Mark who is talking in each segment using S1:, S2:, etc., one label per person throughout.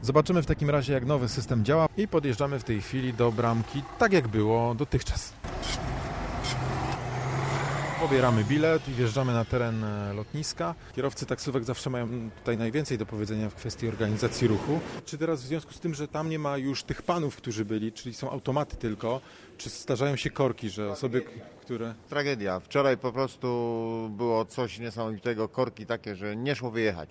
S1: Zobaczymy w takim razie, jak nowy system działa i podjeżdżamy w tej chwili do bramki, tak jak było dotychczas. Pobieramy bilet i wjeżdżamy na teren lotniska. Kierowcy taksówek zawsze mają tutaj najwięcej do powiedzenia w kwestii organizacji ruchu. Czy teraz w związku z tym, że tam nie ma już tych panów, którzy byli, czyli są automaty tylko, czy zdarzają się korki, że osoby, które...
S2: Tragedia. Wczoraj po prostu było coś niesamowitego, korki takie, że nie szło wyjechać.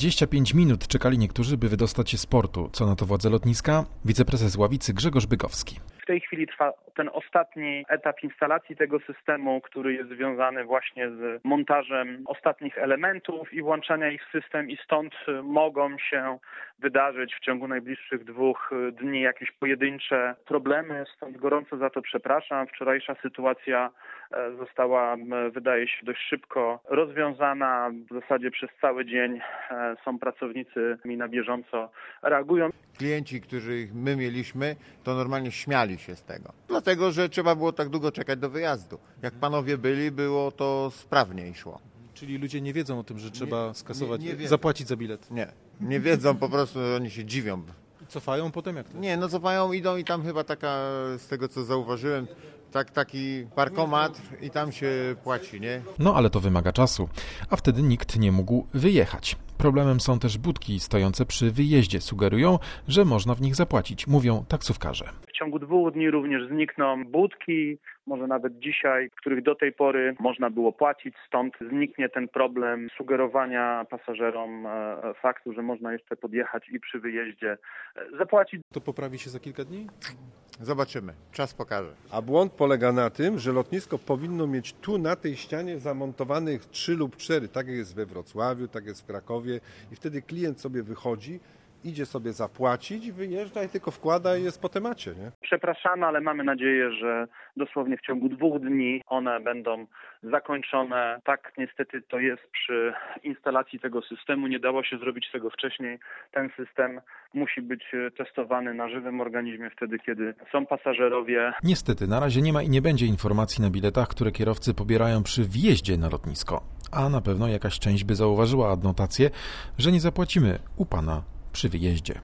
S1: 25 minut czekali niektórzy, by wydostać się z portu. Co na to władze lotniska? Wiceprezes Ławicy Grzegorz Bygowski.
S3: W tej chwili trwa ten ostatni etap instalacji tego systemu, który jest związany właśnie z montażem ostatnich elementów i włączania ich w system i stąd mogą się wydarzyć w ciągu najbliższych 2 dni jakieś pojedyncze problemy. Stąd gorąco za to przepraszam. Wczorajsza sytuacja została, wydaje się, dość szybko rozwiązana. W zasadzie przez cały dzień są pracownicy i na bieżąco reagują.
S2: Klienci, których my mieliśmy, to normalnie śmiali się z tego. Dlatego, że trzeba było tak długo czekać do wyjazdu. Jak panowie byli, było to sprawniej szło.
S1: Czyli ludzie nie wiedzą o tym, że trzeba skasować,
S2: nie wiedzą.
S1: zapłacić za bilet.
S2: Nie wiedzą, po prostu oni się dziwią.
S1: Cofają potem jak to?
S2: Nie, no cofają, idą i tam chyba taka, z tego co zauważyłem, taki parkomat i tam się płaci, nie?
S1: No ale to wymaga czasu, a wtedy nikt nie mógł wyjechać. Problemem są też budki stojące przy wyjeździe. Sugerują, że można w nich zapłacić, mówią taksówkarze.
S3: W ciągu 2 dni również znikną budki, może nawet dzisiaj, w których do tej pory można było płacić, stąd zniknie ten problem sugerowania pasażerom faktu, że można jeszcze podjechać i przy wyjeździe zapłacić.
S1: To poprawi się za kilka dni?
S2: Zobaczymy, czas pokaże.
S4: A błąd polega na tym, że lotnisko powinno mieć tu na tej ścianie zamontowanych 3 lub 4, tak jak jest we Wrocławiu, tak jest w Krakowie i wtedy klient sobie wychodzi, idzie sobie zapłacić, wyjeżdża i tylko wkłada i jest po temacie, nie?
S3: Przepraszamy, ale mamy nadzieję, że dosłownie w ciągu 2 dni one będą zakończone. Tak niestety to jest przy instalacji tego systemu. Nie dało się zrobić tego wcześniej. Ten system musi być testowany na żywym organizmie wtedy, kiedy są pasażerowie.
S1: Niestety, na razie nie ma i nie będzie informacji na biletach, które kierowcy pobierają przy wjeździe na lotnisko. A na pewno jakaś część by zauważyła adnotację, że nie zapłacimy u pana przy wyjeździe.